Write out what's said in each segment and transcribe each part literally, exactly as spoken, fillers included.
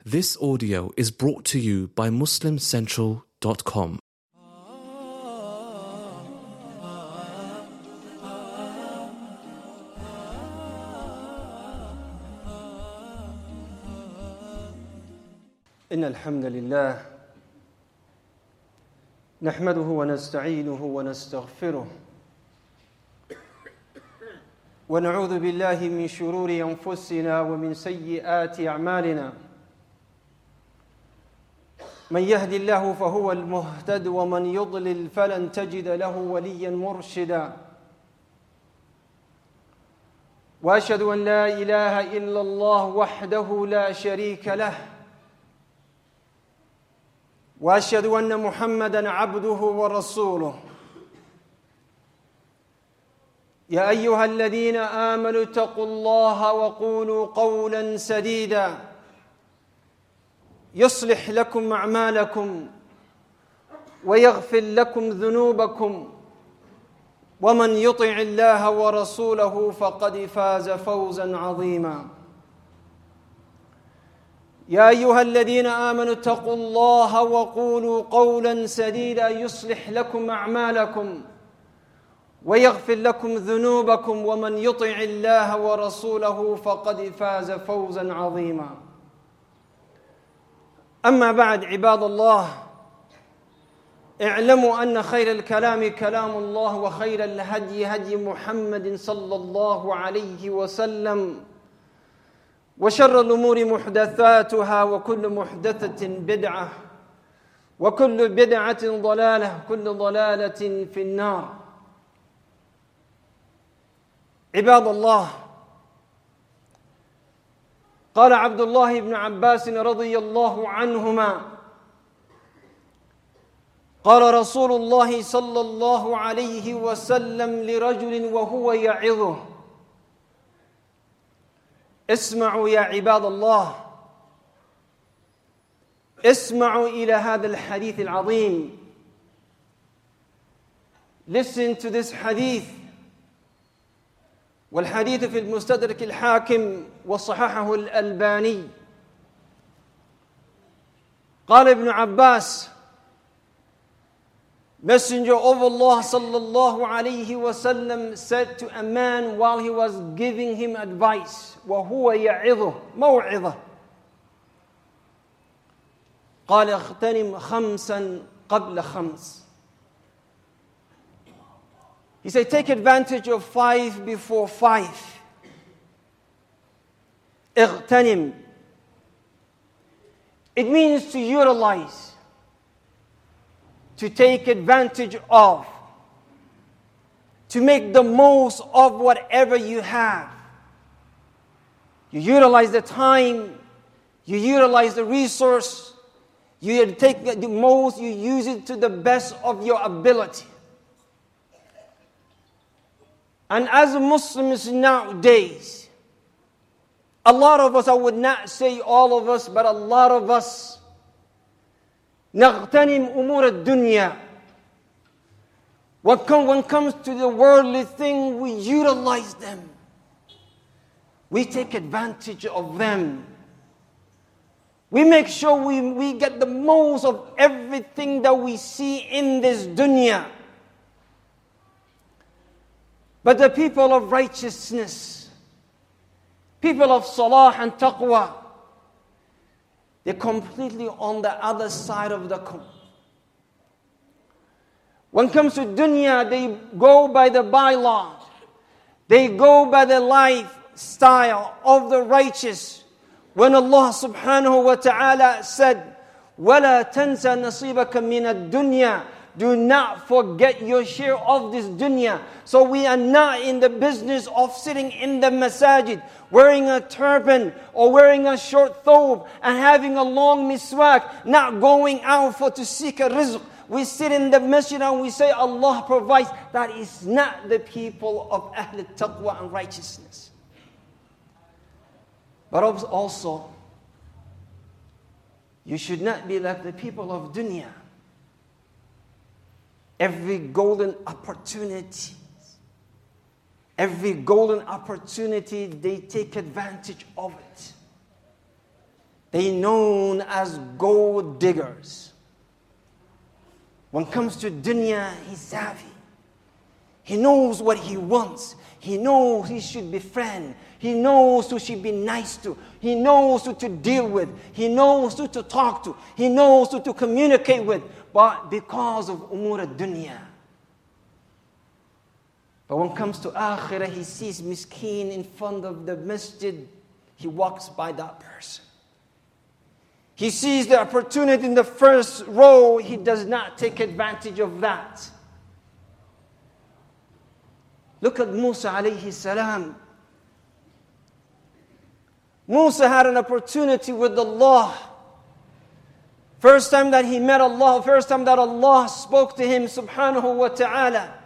This audio is brought to you by Muslim Central dot com. إن الحمد لله نحمده ونستعينه ونستغفره ونعوذ بالله من شرور أنفسنا ومن سيئات أعمالنا من يهد الله فهو المهتد ومن يضلل فلن تجد له وليا مرشدا وأشهد أن لا إله إلا الله وحده لا شريك له وأشهد أن محمدًا عبده ورسوله يا أيها الذين آمنوا اتقوا الله وقولوا قولا سديدا يصلح لكم أعمالكم ويغفر لكم ذنوبكم ومن يطع الله ورسوله فقد فاز فوزا عظيما يا أيها الذين آمنوا اتقوا الله وقولوا قولا سديدا يصلح لكم أعمالكم ويغفر لكم ذنوبكم ومن يطع الله ورسوله فقد فاز فوزا عظيما أما بعد عباد الله اعلموا أن خير الكلام كلام الله وخير الهدي هدي محمد صلى الله عليه وسلم وشر الأمور محدثاتها وكل محدثة بدعة وكل بدعة ضلالة وكل ضلالة في النار عباد الله قال عبد الله بن عباس رضي الله عنهما قال رسول الله صلى الله عليه وسلم لرجل وهو يعظه اسمعوا يا عباد الله اسمعوا إلى هذا الحديث العظيم. Listen to this hadith. والحديث في المستدرك الحاكم وصححه الألباني. قال ابن عباس Messenger of Allah sallallahu alayhi wasallam said to a man while he was giving him advice, وهو يعظه موعظة قال اغتنم خمسا قبل خمس. He said, take advantage of five before five. اغتنم. It means to utilize, to take advantage of, to make the most of whatever you have. You utilize the time, you utilize the resource, you take the most, you use it to the best of your ability. And as Muslims nowadays, a lot of us, I would not say all of us, but a lot of us, نغتنم أمور الدنيا. When it comes to the worldly thing, we utilize them. We take advantage of them. We make sure we, we get the most of everything that we see in this dunya. But the people of righteousness, people of salah and taqwa, they're completely on the other side of the coin. When it comes to dunya, they go by the bylaws. They go by the lifestyle of the righteous. When Allah subhanahu wa ta'ala said, وَلَا تَنْسَ نَصِيبَكَ مِنَ الدُّنْيَا, do not forget your share of this dunya. So we are not in the business of sitting in the masajid, wearing a turban or wearing a short thobe and having a long miswak, not going out for to seek a rizq. We sit in the masjid and we say Allah provides. That is not the people of Ahl Taqwa and righteousness. But also, you should not be like the people of dunya. Every golden opportunity, every golden opportunity, they take advantage of it. They known as gold diggers. When it comes to dunya, he's savvy. He knows what he wants. He knows he should befriend. He knows who should be nice to. He knows who to deal with. He knows who to talk to. He knows who to communicate with. But because of umur al-dunya. But when it comes to akhirah, he sees miskeen in front of the masjid. He walks by that person. He sees the opportunity in the first row. He does not take advantage of that. Look at Musa alayhi salam. Musa had an opportunity with Allah. First time that he met Allah, first time that Allah spoke to him, subhanahu wa ta'ala.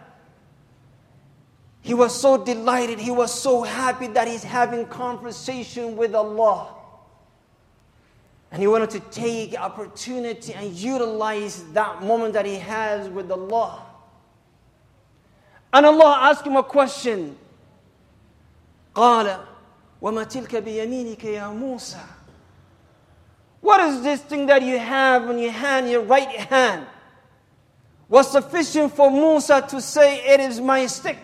He was so delighted, he was so happy that he's having conversation with Allah. And he wanted to take opportunity and utilize that moment that he has with Allah. And Allah asked him a question. قَالَ وَمَا تِلْكَ بِيَمِينِكَ يَا مُوسَى. What is this thing that you have in your hand, your right hand? Was sufficient for Musa to say, it is my stick.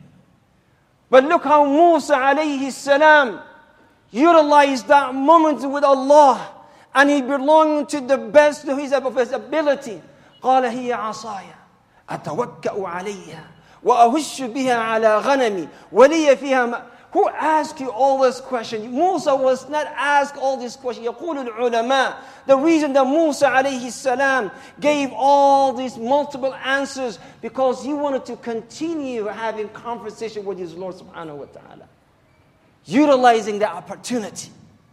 But look how Musa alayhi salam utilized that moment with Allah. And he belonged to the best of his, of his ability. قَالَ هِيَ عَصَايَ أَتَوَكَّأُ عَلَيْهَا وَأَهُشُّ بِهَا عَلَى غَنَمِي وَلِيَ فِيهَا مَا. Who asked you all this question? Musa was not asked all these questions. يقول العلماء, the reason that Musa alayhi salam gave all these multiple answers, because he wanted to continue having conversation with his Lord subhanahu wa ta'ala. Utilizing the opportunity.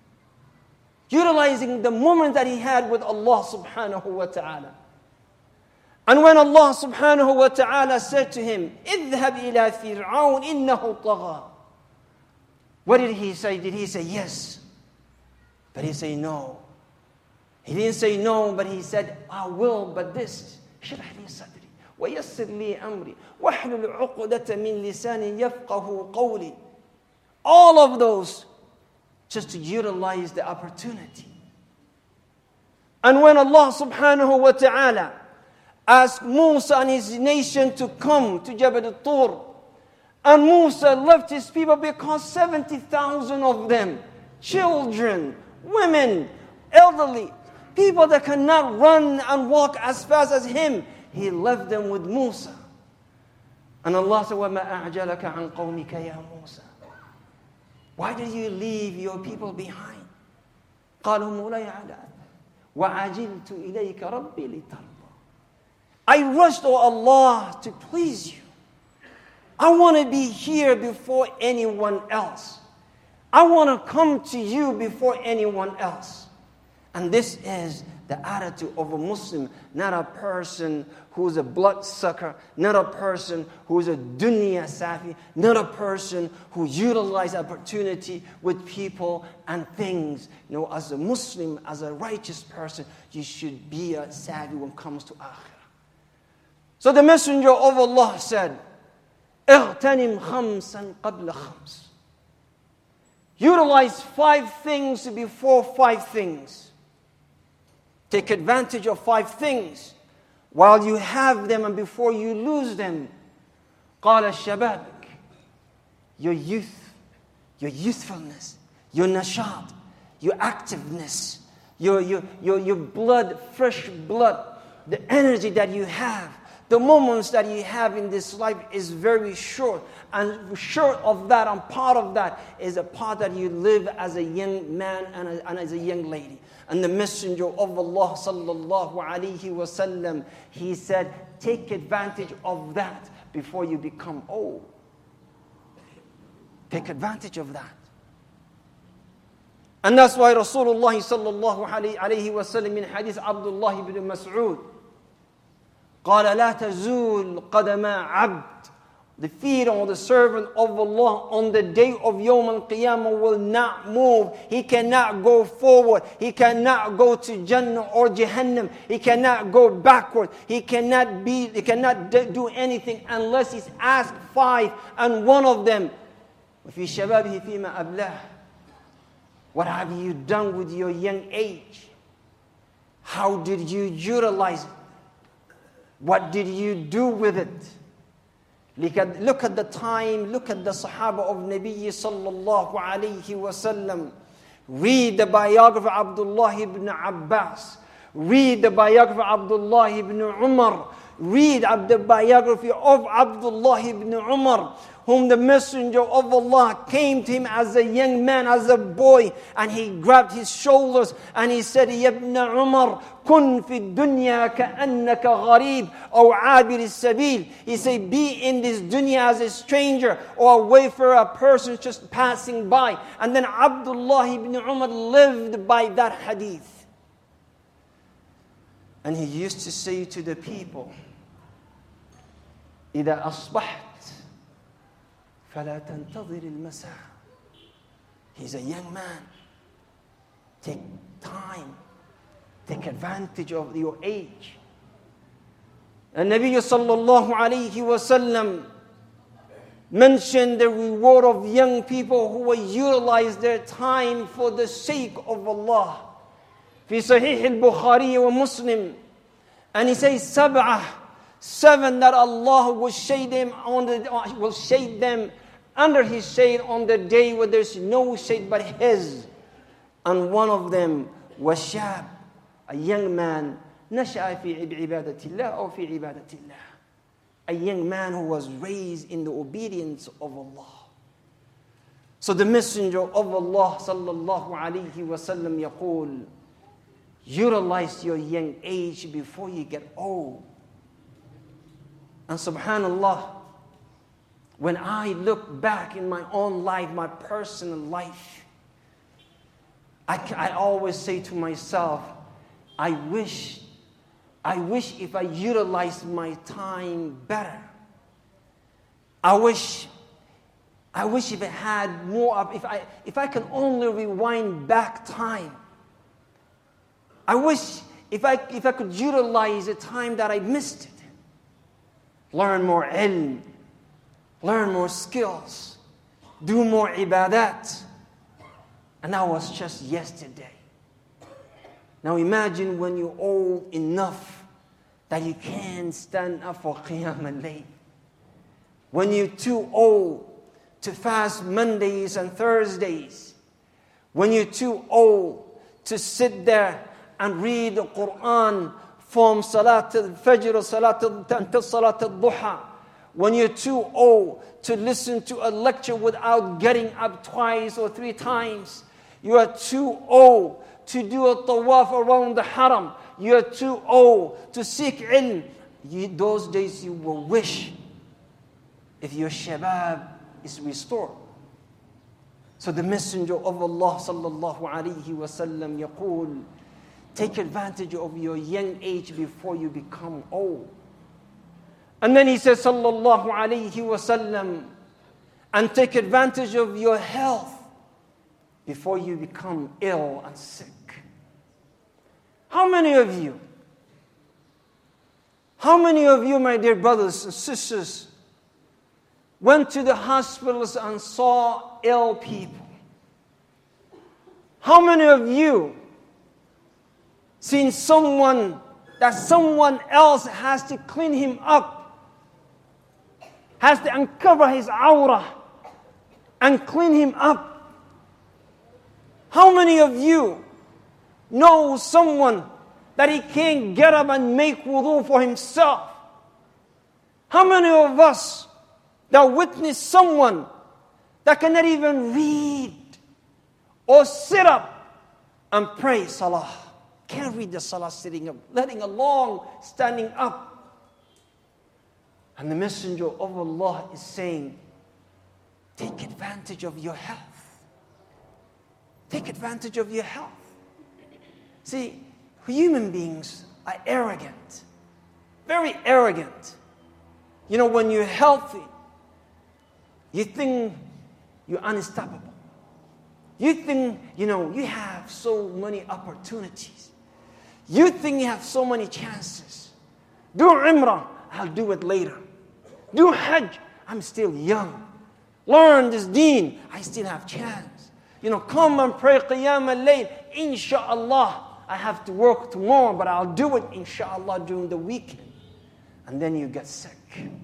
Utilizing the moment that he had with Allah subhanahu wa ta'ala. And when Allah subhanahu wa ta'ala said to him, اذهب إلى فرعون إنه طغى. What did he say? Did he say yes? But he said no. He didn't say no, but he said, I will, but this. اشرح لي صدري ويسر لي أمري واحلل عقدة من لساني يفقه قولي. All of those just to utilize the opportunity. And when Allah subhanahu wa ta'ala asked Musa and his nation to come to Jabal al-Tur, and Musa left his people because seventy thousand of them, children, women, elderly, people that cannot run and walk as fast as him, he left them with Musa. And Allah said, وَمَا أَعْجَلَكَ عَنْ قَوْمِكَ يَا مُوسَى. Why did you leave your people behind? قَالُوا مُولاي عَلَى وَعَجِلْتُ إِلَيْكَ رَبِّي لِتَرْضَى. I rushed, oh Allah, to please you. I want to be here before anyone else. I want to come to you before anyone else. And this is the attitude of a Muslim, not a person who's a bloodsucker, not a person who's a dunya safi, not a person who utilizes opportunity with people and things. You know, as a Muslim, as a righteous person, you should be a savvy when it comes to akhirah. So the Messenger of Allah said, اغتنم خمسا قبل خمس. Utilize five things before five things. Take advantage of five things while you have them and before you lose them. قال شبابك. Your youth, your youthfulness, your nashat, your activeness, your, your, your, your blood, fresh blood, the energy that you have. The moments that you have in this life is very short. And short of that, and part of that, is a part that you live as a young man and, a, and as a young lady. And the Messenger of Allah sallallahu alaihi wasallam, he said, take advantage of that before you become old. Take advantage of that. And that's why Rasulullah sallallahu alaihi wasallam in hadith Abdullah ibn Mas'ud, قال لا تزول قدم عبد. The feet of the servant of Allah on the day of Yawm al-Qiyamah will not move. He cannot go forward. He cannot go to Jannah or Jahannam. He cannot go backward. He cannot be. He cannot do anything unless he's asked five, and one of them, وفي شبابه فيما أبلاه. What have you done with your young age? How did you utilize it? What did you do with it? Look at, look at the time, look at the Sahaba of Nabi sallallahu alayhi wa sallam. Read the biography of Abdullah ibn Abbas. Read the biography of Abdullah ibn Umar. Read the biography of Abdullah ibn Umar, whom the Messenger of Allah came to him as a young man, as a boy, and he grabbed his shoulders and he said, Ya ibn Umar, kun fi dunya ka'annaka gharib or abir sabil. He said, be in this dunya as a stranger or a wayfarer, a person just passing by. And then Abdullah ibn Umar lived by that hadith. And he used to say to the people, إذا أصبحت فلا تنتظر المساء. He's a young man. Take time. Take advantage of your age. And Nabi sallallahu alayhi wa sallam mentioned the reward of young people who will utilize their time for the sake of Allah. في صحيح البخاري ومسلم. And he says, سبعة, seven that Allah will shade them on the, will shade them under His shade on the day where there's no shade but His. And one of them was shab, a young man, نشأ في عبادة الله أو في عبادة الله. A young man who was raised in the obedience of Allah. So the Messenger of Allah sallallahu alayhi wa sallam يقول, utilize your young age before you get old. And subhanallah, when I look back in my own life, my personal life, I, I always say to myself, I wish, I wish if I utilized my time better. I wish, I wish if I had more, if I, if I can only rewind back time. I wish if I, if I could utilize the time that I missed it. Learn more ilm, learn more skills, do more ibadat. And that was just yesterday. Now imagine when you're old enough that you can't stand up for Qiyam al-Layl. When you're too old to fast Mondays and Thursdays. When you're too old to sit there and read the Quran from Salat al-Fajr, Salat until Salat al-Duha. When you're too old to listen to a lecture without getting up twice or three times. You are too old to do a tawaf around the haram. You are too old to seek ilm. You, those days you will wish if your shabab is restored. So the Messenger of Allah sallallahu alayhi wa sallam yaqul, take advantage of your young age before you become old. And then he says, sallallahu alayhi wa sallam, and take advantage of your health before you become ill and sick. How many of you, how many of you, my dear brothers and sisters, went to the hospitals and saw ill people? How many of you seen someone that someone else has to clean him up, has to uncover his aura and clean him up? How many of you know someone that he can't get up and make wudu for himself? How many of us that witness someone that cannot even read or sit up and pray salah? Can't read the salah sitting up, letting alone standing up. And the Messenger of Allah is saying, take advantage of your health. Take advantage of your health. See, human beings are arrogant. Very arrogant. You know, when you're healthy, you think you're unstoppable. You think, you know, you have so many opportunities. You think you have so many chances. Do Umrah, I'll do it later. Do Hajj, I'm still young. Learn this deen, I still have chance. you know, come and pray Qiyam al-Layl. Insha'Allah, I have to work tomorrow, but I'll do it, insha'Allah, during the weekend. And then you get sick.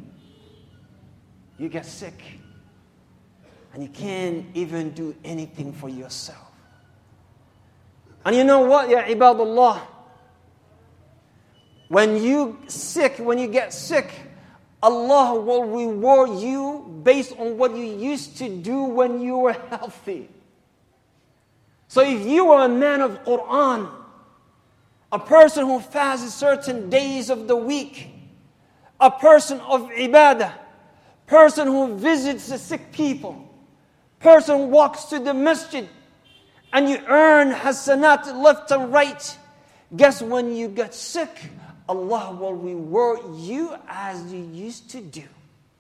You get sick. And you can't even do anything for yourself. And you know what, ya ibadullah? When you sick, when you get sick, Allah will reward you based on what you used to do when you were healthy. So if you are a man of Quran, a person who fasts certain days of the week, a person of ibadah, person who visits the sick people, person who walks to the masjid, and you earn hasanat left and right, guess when you get sick, Allah will reward you as you used to do.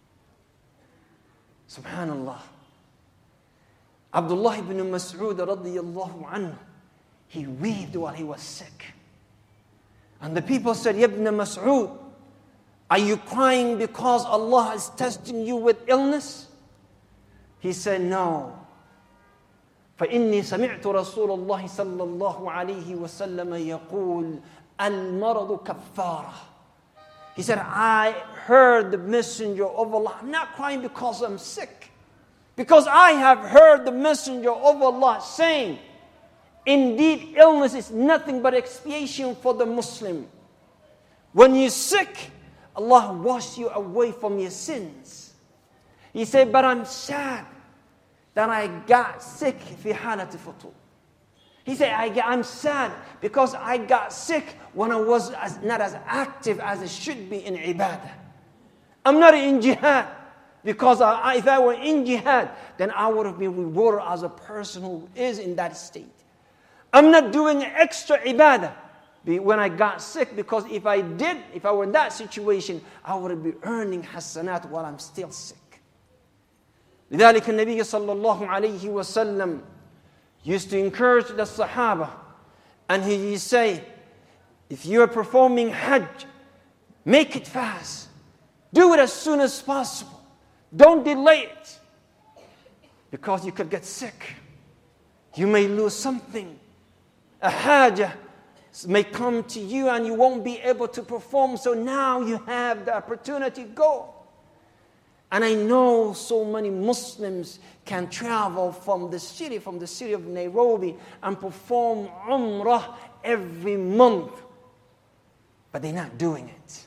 Subhanallah. Abdullah ibn Mas'ud radiyallahu anhu, he wept while he was sick. And the people said, Ya ibn Mas'ud, are you crying because Allah is testing you with illness? He said, no. فإني سمعت رسول الله صلى الله عليه وسلم يقول المرض كفارة. He said, I heard the messenger of Allah. I'm not crying because I'm sick. Because I have heard the messenger of Allah saying, indeed illness is nothing but expiation for the Muslim. When you're sick, Allah washes you away from your sins. He said, but I'm sad that I got sick في حالة فطور. He said, I, I'm sad because I got sick when I was as, not as active as I should be in ibadah. I'm not in jihad because I, if I were in jihad, then I would have been rewarded as a person who is in that state. I'm not doing extra ibadah when I got sick because if I did, if I were in that situation, I would have been earning hasanat while I'm still sick. لذلك النبي صلى الله عليه وسلم used to encourage the Sahaba, and he used to say, if you are performing Hajj, make it fast. Do it as soon as possible. Don't delay it, because you could get sick. You may lose something. A hajah may come to you and you won't be able to perform, so now you have the opportunity, go. And I know so many Muslims can travel from the city, from the city of Nairobi, and perform Umrah every month. But they're not doing it.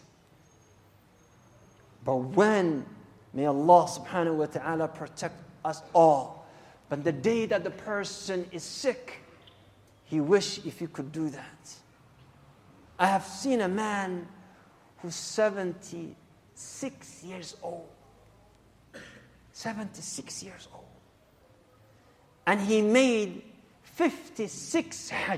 But when, may Allah subhanahu wa ta'ala protect us all, but the day that the person is sick, he wish if he could do that. I have seen a man who's seventy-six years old. seventy-six years old. And he made fifty-six Hajj.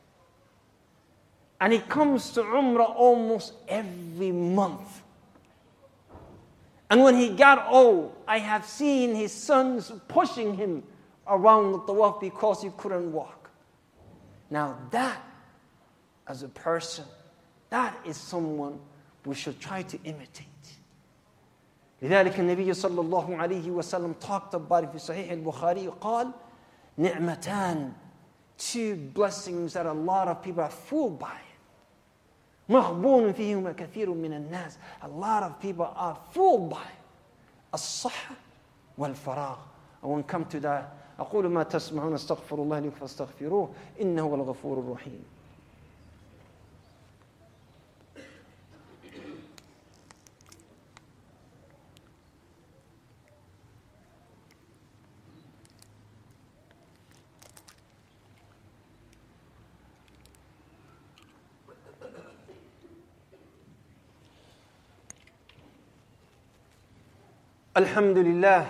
And he comes to Umrah almost every month. And when he got old, I have seen his sons pushing him around the tawaf because he couldn't walk. Now that, as a person, that is someone we should try to imitate. لذلك النبي صلى الله عليه وسلم talked about it في صحيح البخاري قال نعمتان, two blessings that a lot of people are fooled by it. مغبون فيهما كثير من الناس, a lot of people are fooled by it. الصحة والفراغ. I won't come to that. أقول ما تسمعون استغفر الله لكم فاستغفروه إنه هو الغفور الرحيم. الحمد لله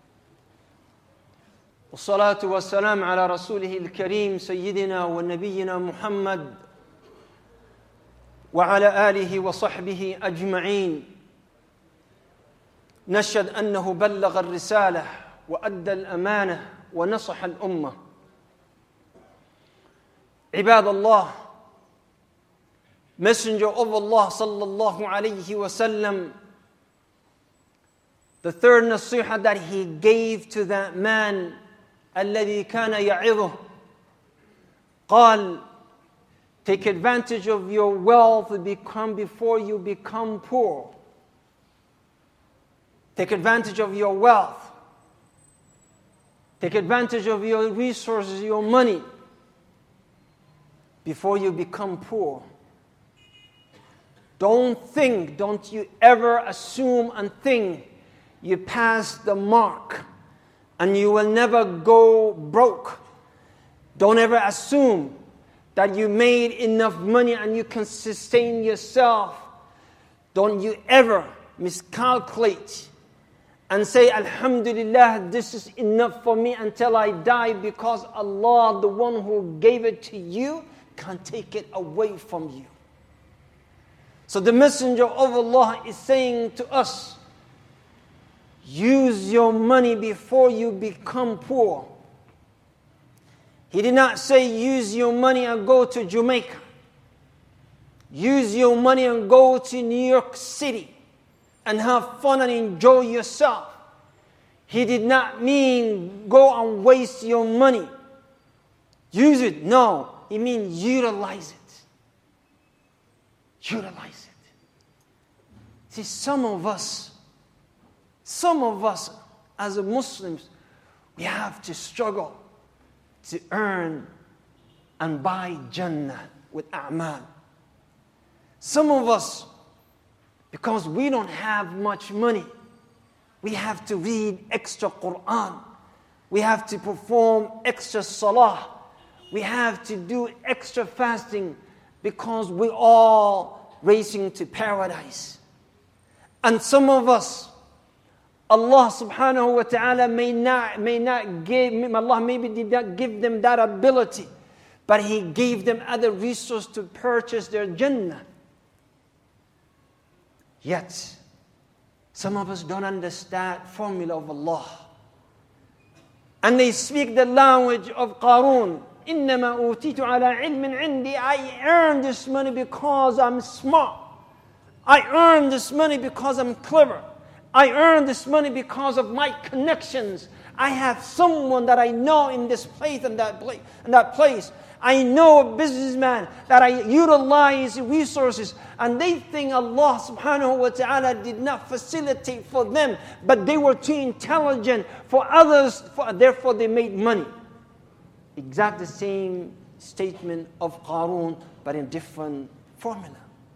والصلاة والسلام على رسوله الكريم سيدنا ونبينا محمد وعلى آله وصحبه أجمعين. نشهد أنه بلغ الرسالة وأدى الأمانة ونصح الأمة. عباد الله, Messenger of Allah sallallahu alayhi wa sallam, the third nasiha that he gave to that man الذي كان يعظه قال, take advantage of your wealth become before you become poor. Take advantage of your wealth. Take advantage of your resources, your money, before you become poor. Don't think, don't you ever assume and think you passed the mark and you will never go broke. Don't ever assume that you made enough money and you can sustain yourself. Don't you ever miscalculate and say, Alhamdulillah, this is enough for me until I die, because Allah, the one who gave it to you, can't take it away from you. So the Messenger of Allah is saying to us, use your money before you become poor. He did not say use your money and go to Jamaica. Use your money and go to New York City and have fun and enjoy yourself. He did not mean go and waste your money. Use it. No, he means utilize it. Utilize it. See, some of us, some of us as Muslims, we have to struggle to earn and buy Jannah with a'mal. Some of us, because we don't have much money, we have to read extra Quran. We have to perform extra salah. We have to do extra fasting, because we're all racing to paradise. And some of us, Allah subhanahu wa ta'ala may not, may not give, Allah maybe did not give them that ability, but He gave them other resources to purchase their Jannah. Yet, some of us don't understand the formula of Allah. And they speak the language of Qarun. إِنَّمَا أُوتِيتُ عَلَىٰ عِلْمٍ عِنْدِي. I earned this money because I'm smart. I earned this money because I'm clever. I earned this money because of my connections. I have someone that I know in this place and that place. And that place. I know a businessman that I utilize resources, and they think Allah subhanahu wa ta'ala did not facilitate for them, but they were too intelligent for others, for, therefore they made money. Exact the same statement of Qarun, but in different formula.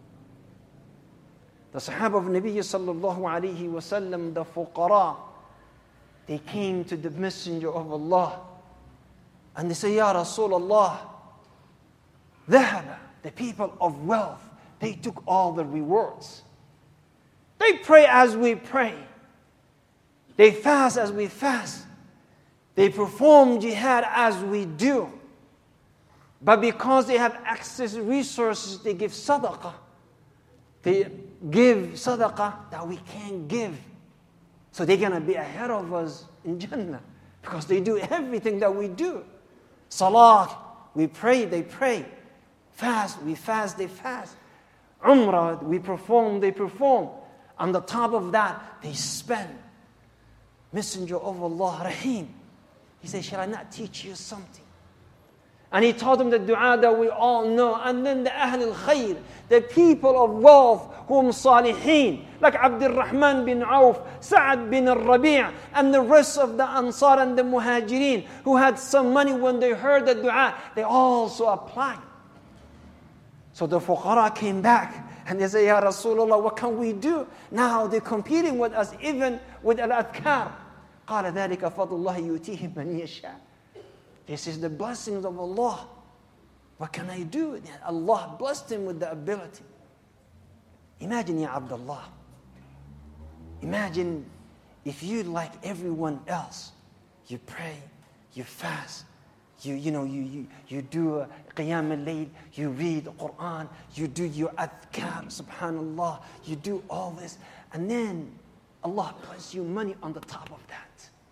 The Sahaba of Nabi sallallahu alayhi wa sallam, the fuqara, they came to the Messenger of Allah and they say, Ya Rasulullah, ذهب, the people of wealth, they took all the rewards. They pray as we pray. They fast as we fast. They perform jihad as we do. But because they have access to resources, they give sadaqah. They give sadaqah that we can't give. So they're going to be ahead of us in Jannah, because they do everything that we do. Salah, we pray, they pray. Fast, we fast, they fast. Umrah, we perform, they perform. On the top of that, they spend. Messenger of Allah, Rahim. He said, shall I not teach you something? And he taught them the dua that we all know. And then the Ahl al-Khayr, the people of wealth, whom Salihin, like Abdul Rahman bin Auf, Sa'ad bin al-Rabi', and the rest of the Ansar and the Muhajirin, who had some money when they heard the dua, they also applied. So the fuqara came back and they say, Ya Rasulullah, what can we do? Now they're competing with us, even with al-adhkar. قال ذلك فضل الله يؤتيه من يشاء. This is the blessings of Allah. What can I do? Allah blessed him with the ability. Imagine, Ya Abdullah. Imagine if you, like everyone else, you pray, you fast, you you know you you you do a qiyam al-layl, you read the Quran, you do your adhkar, subhanallah, you do all this, and then Allah puts you money on the top of that.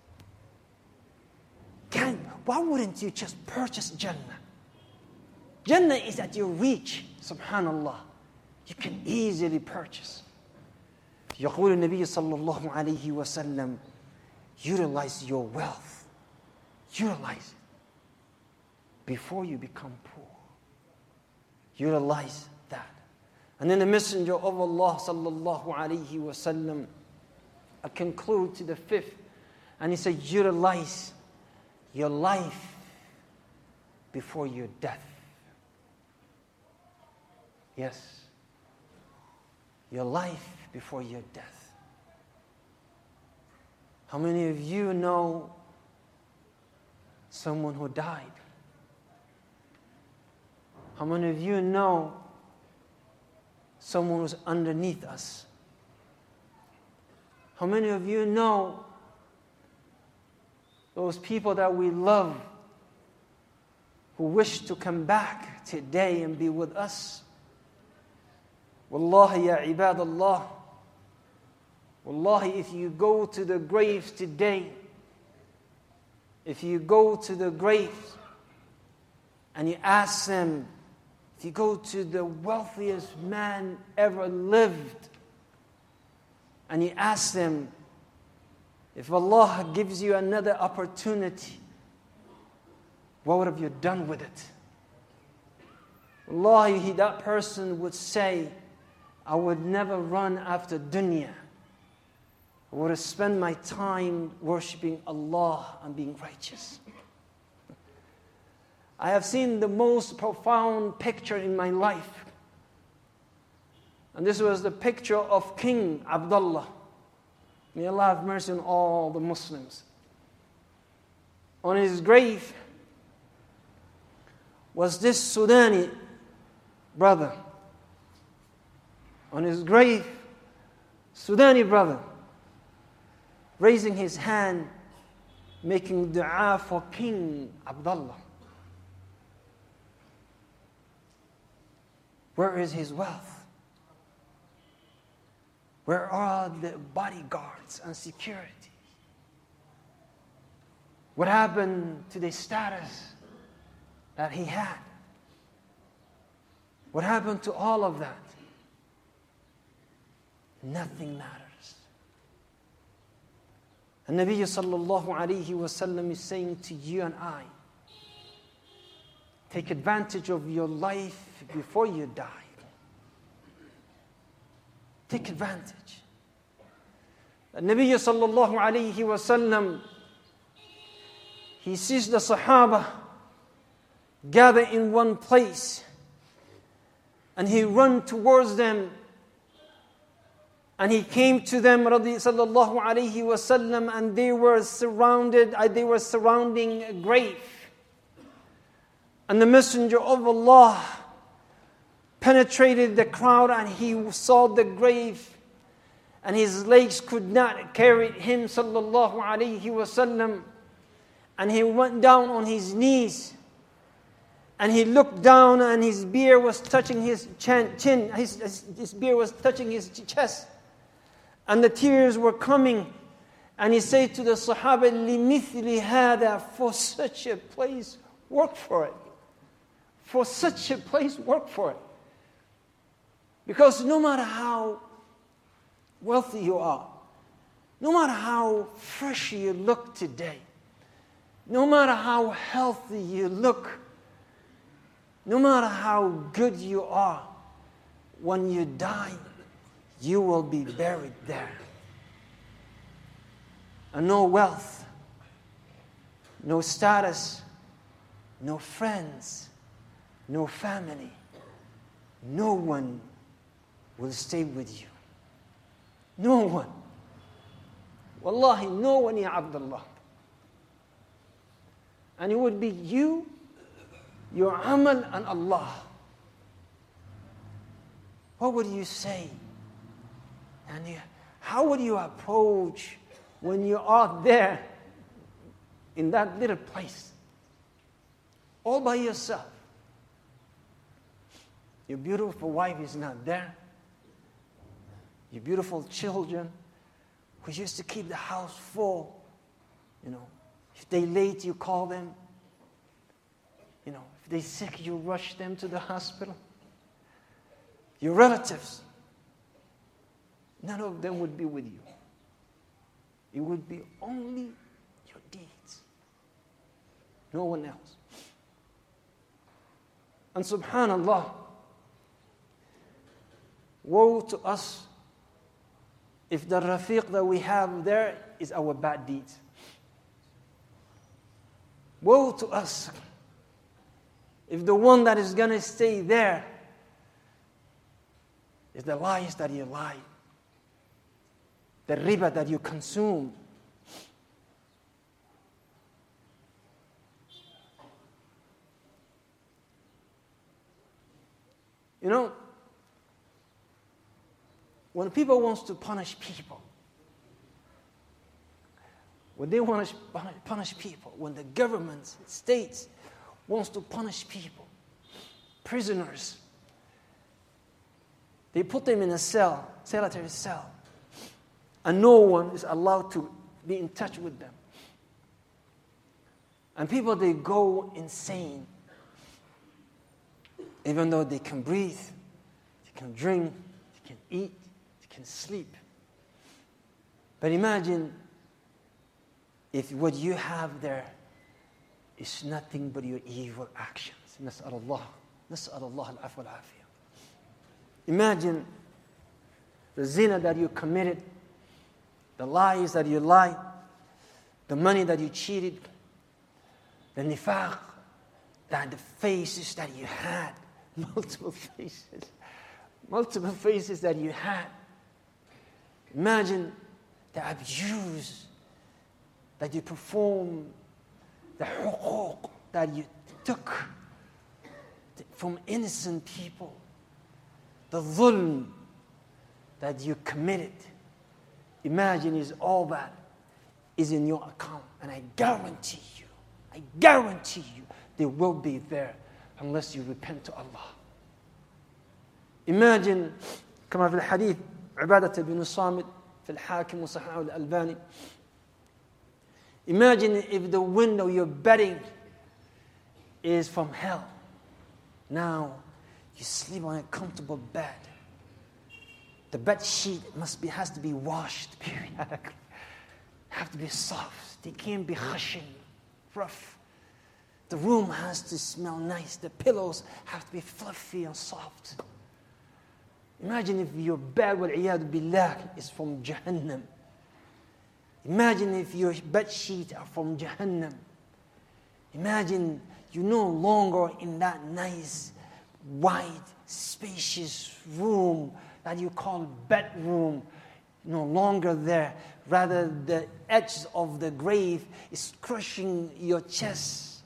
Can, why wouldn't you just purchase Jannah? Jannah is at your reach, subhanallah. You can easily purchase. يقول النبي صلى الله عليه وسلم, utilize your wealth. Utilize it before you become poor. Utilize that. And then the Messenger of Allah sallallahu alayhi wa sallam, I conclude to the fifth, and he said, utilize your life before your death. Yes. Your life before your death. How many of you know someone who died? How many of you know someone who's underneath us? How many of you know those people that we love who wish to come back today and be with us? Wallahi ya ibadallah. Wallahi, if you go to the graves today, if you go to the graves and you ask them, if you go to the wealthiest man ever lived, and you ask them, if Allah gives you another opportunity, what would have you done with it? Wallahi, that person would say, I would never run after dunya. I would have spent my time worshipping Allah and being righteous. I have seen the most profound picture in my life. And this was the picture of King Abdullah. May Allah have mercy on all the Muslims. On his grave was this Sudani brother. On his grave, Sudani brother, raising his hand, making dua for King Abdullah. Where is his wealth? Where are the bodyguards and security? What happened to the status that he had? What happened to all of that? Nothing matters. And Nabi sallallahu alayhi wa sallam is saying to you and I, take advantage of your life before you die. Take advantage. And Nabi sallallahu alayhi wa sallam, he sees the Sahaba gather in one place, and he run towards them. And he came to them, sallallahu alayhi wa sallam, and they were surrounded, they were surrounding a grave. And the Messenger of Allah penetrated the crowd, and he saw the grave, and his legs could not carry him, sallallahu alayhi wa sallam. And he went down on his knees, and he looked down, and his beard was touching his chin, chin his, his, his beard was touching his chest. And the tears were coming. And he said to the Sahaba, لِمِثْلِ هَذَا, for such a place, work for it. For such a place, work for it. Because no matter how wealthy you are, no matter how fresh you look today, no matter how healthy you look, no matter how good you are, when you die, you will be buried there. And no wealth, no status, no friends, no family, no one will stay with you. No one. Wallahi, no one, ya Abdullah. And it would be you, your amal, and Allah. What would you say? And you, how would you approach when you are there in that little place, all by yourself? Your beautiful wife is not there. Your beautiful children who used to keep the house full. You know, if they late, you call them. You know, if they're sick, you rush them to the hospital. Your relatives, none of them would be with you. It would be only your deeds. No one else. And subhanallah, woe to us if the rafiq that we have there is our bad deeds. Woe to us if the one that is going to stay there is the lies that you lie, the riba that you consume. You know, when people want to punish people, when they want to punish people, when the government, states, wants to punish people, prisoners, they put them in a cell, solitary cell, and no one is allowed to be in touch with them. And people, they go insane, even though they can breathe, they can drink, they can eat, they can sleep. But imagine if what you have there is nothing but your evil actions. نسأل الله نسأل الله العفو والعافية. Imagine the zina that you committed, the lies that you lied, the money that you cheated, the nifaq, that the faces that you had, multiple faces, multiple faces that you had. Imagine the abuse that you performed, the huquq that you took from innocent people, the dhulm that you committed. Imagine is all that is in your account. And I guarantee you, I guarantee you, they will be there unless you repent to Allah. Imagine, كما في الحديث عبادة بن الصامت في الحاكم وصححه الألباني. Imagine if the window you're betting is from hell. Now you sleep on a comfortable bed. The bed sheet must be has to be washed periodically. Have to be soft. They can't be hushing, rough. The room has to smell nice. The pillows have to be fluffy and soft. Imagine if your bed, wal-iyadu billah, is from Jahannam. Imagine if your bed sheets are from Jahannam. Imagine you're no longer in that nice, wide, spacious room that you call bedroom. No longer there. Rather, the edge of the grave is crushing your chest.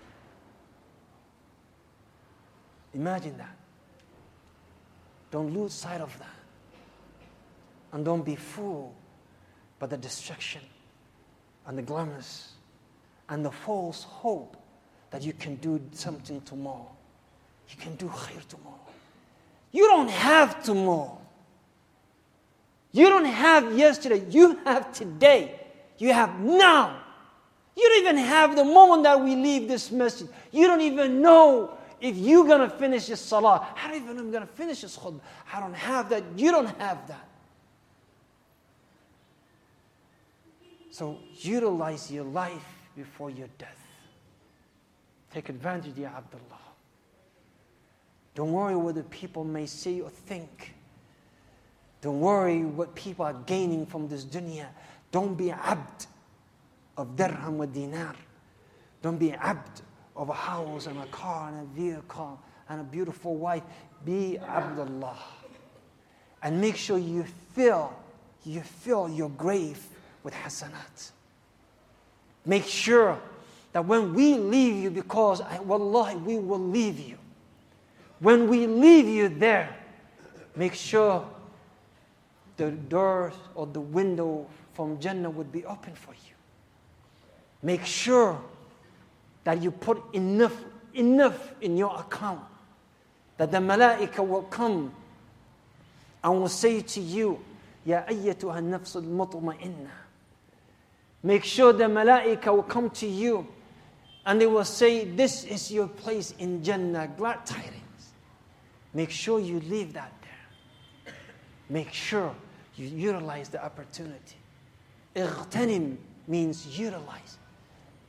Imagine that. Don't lose sight of that. And don't be fooled by the distraction and the glamours and the false hope that you can do something tomorrow. You can do khair tomorrow. You don't have tomorrow. You don't have yesterday. You have today. You have now. You don't even have the moment that we leave this message. You don't even know if you're going to finish your salah. How do you even know I'm going to finish this khutbah? I don't have that. You don't have that. So utilize your life before your death. Take advantage, Ya Abdullah. Don't worry what the people may say or think. Don't worry what people are gaining from this dunya. Don't be abd of dirham wa dinar. Don't be abd of a house and a car and a vehicle and a beautiful wife. Be Abdullah. And make sure you fill, you fill your grave with hasanat. Make sure that when we leave you, because I, wallahi, we will leave you. When we leave you there, make sure the door or the window from Jannah would be open for you. Make sure that you put enough, enough in your account that the malaika will come and will say to you, Ya ayyatuha an-nafsul mutma'inna. Make sure the malaika will come to you and they will say, this is your place in Jannah, glad tidings. Make sure you leave that there. Make sure you utilize the opportunity. Ightanim means utilize.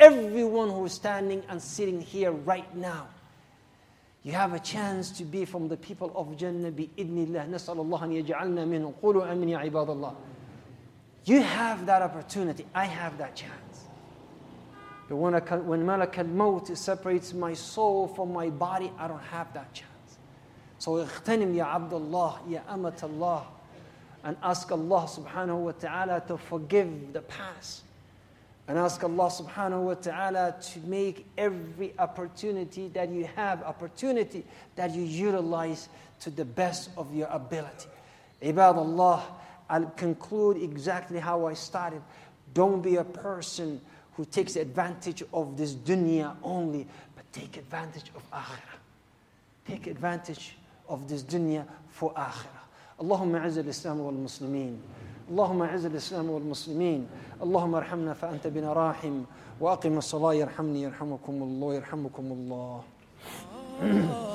everyone who is standing and sitting here right now. You have a chance to be from the people of Jannah bi-idnillah. نسأل الله أن يجعلنا منهم. قولوا آمين يا عباد الله. You have that opportunity. I have that chance. But when, I, when Malak al-Maut separates my soul from my body, I don't have that chance. So اغتنم يا عبد الله يا أمة الله, and ask Allah subhanahu wa ta'ala to forgive the past. And ask Allah subhanahu wa ta'ala to make every opportunity that you have, opportunity that you utilize to the best of your ability. Ibad Allah, I'll conclude exactly how I started. Don't be a person who takes advantage of this dunya only, but take advantage of akhirah. Take advantage of this dunya for akhirah. اللهم اعز الإسلام والمسلمين. اللهم اعز الإسلام والمسلمين. اللهم ارحمنا فأنت بنا راحم. وأقم الصلاة يرحمني يرحمكم الله يرحمكم الله.